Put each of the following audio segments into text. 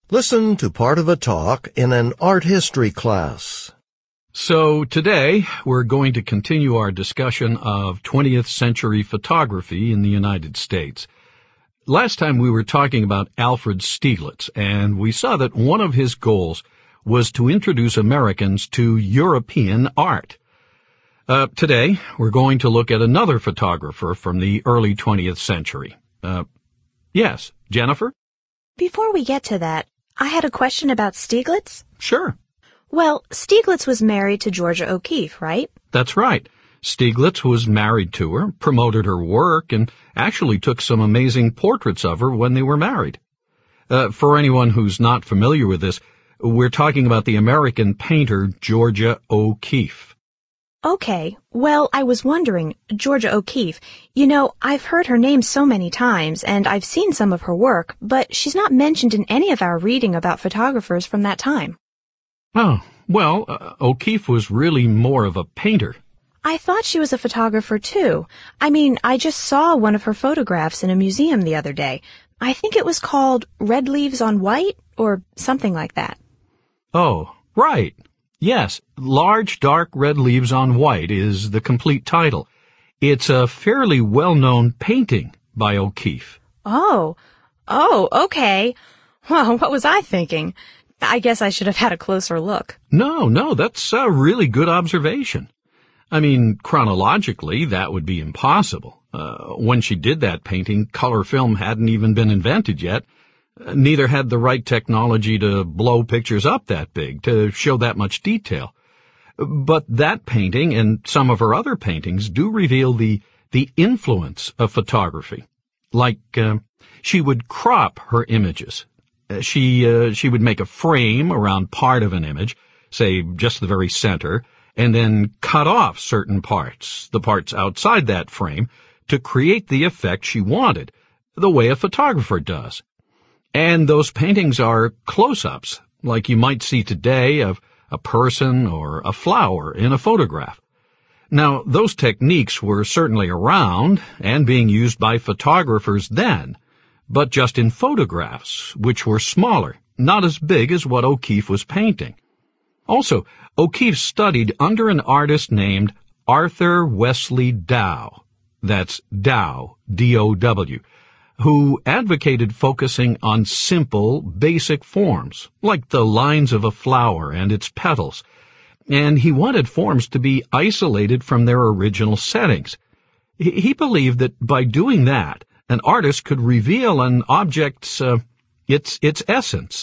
Listen to part of a talk in an art history class. So today, we're going to continue our discussion of 20th century photography in the United States. Last time we were talking about Alfred Stieglitz, and we saw that one of his goals was to introduce Americans to European art. Today, we're going to look at another photographer from the early 20th century. Yes, Jennifer? Before we get to that, I had a question about Stieglitz. Sure. Well, Stieglitz was married to Georgia O'Keeffe, right? That's right. Stieglitz was married to her, promoted her work, and actually took some amazing portraits of her when they were married. For anyone who's not familiar with this, we're talking about the American painter Georgia O'Keeffe. Okay, well, I was wondering, Georgia O'Keeffe, I've heard her name so many times, and I've seen some of her work, but she's not mentioned in any of our reading about photographers from that time. Oh, well, O'Keeffe was really more of a painter. I thought she was a photographer, too. I just saw one of her photographs in a museum the other day. I think it was called Red Leaves on White, or something like that. Oh, right. Yes, Large Dark Red Leaves on White is the complete title. It's a fairly well-known painting by O'Keeffe. Oh, okay. Well, what was I thinking? I guess I should have had a closer look. No, that's a really good observation. Chronologically, that would be impossible. When she did that painting, color film hadn't even been invented yet. Neither had the right technology to blow pictures up that big, to show that much detail. But that painting and some of her other paintings do reveal the influence of photography. She would crop her images. She would make a frame around part of an image, say just the very center, and then cut off certain parts, the parts outside that frame, to create the effect she wanted, the way a photographer does. And those paintings are close-ups, like you might see today of a person or a flower in a photograph. Now, those techniques were certainly around and being used by photographers then, but just in photographs, which were smaller, not as big as what O'Keeffe was painting. Also, O'Keeffe studied under an artist named Arthur Wesley Dow. That's Dow, D-O-W. Who advocated focusing on simple, basic forms, like the lines of a flower and its petals, and he wanted forms to be isolated from their original settings. He believed that by doing that, an artist could reveal an object's, its essence.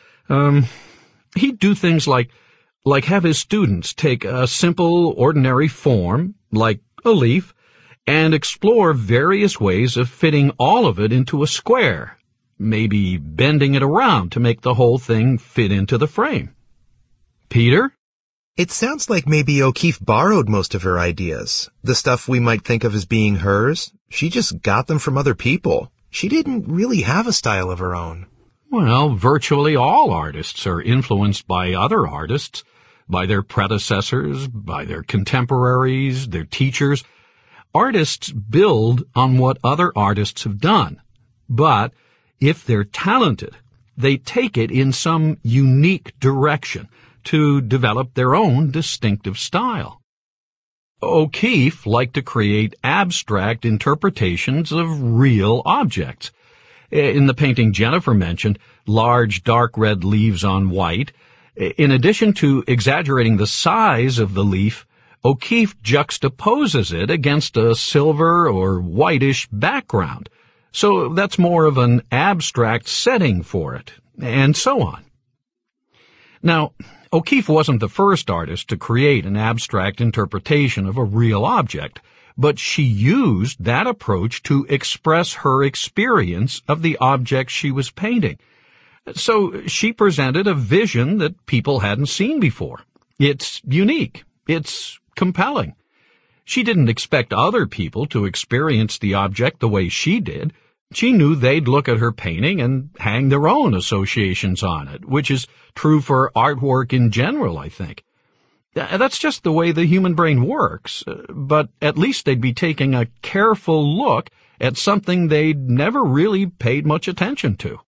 He'd do things like have his students take a simple, ordinary form, like a leaf, and explore various ways of fitting all of it into a square, maybe bending it around to make the whole thing fit into the frame. Peter? It sounds like maybe O'Keeffe borrowed most of her ideas. The stuff we might think of as being hers, she just got them from other people. She didn't really have a style of her own. Well, virtually all artists are influenced by other artists, by their predecessors, by their contemporaries, their teachers. Artists build on what other artists have done, but if they're talented, they take it in some unique direction to develop their own distinctive style. O'Keeffe liked to create abstract interpretations of real objects. In the painting Jennifer mentioned, Large Dark Red Leaves on White, in addition to exaggerating the size of the leaf, O'Keeffe juxtaposes it against a silver or whitish background, so that's more of an abstract setting for it, and so on. Now, O'Keeffe wasn't the first artist to create an abstract interpretation of a real object, but she used that approach to express her experience of the object she was painting. So she presented a vision that people hadn't seen before. It's unique. It's compelling. She didn't expect other people to experience the object the way she did. She knew they'd look at her painting and hang their own associations on it, which is true for artwork in general, I think. That's just the way the human brain works, but at least they'd be taking a careful look at something they'd never really paid much attention to.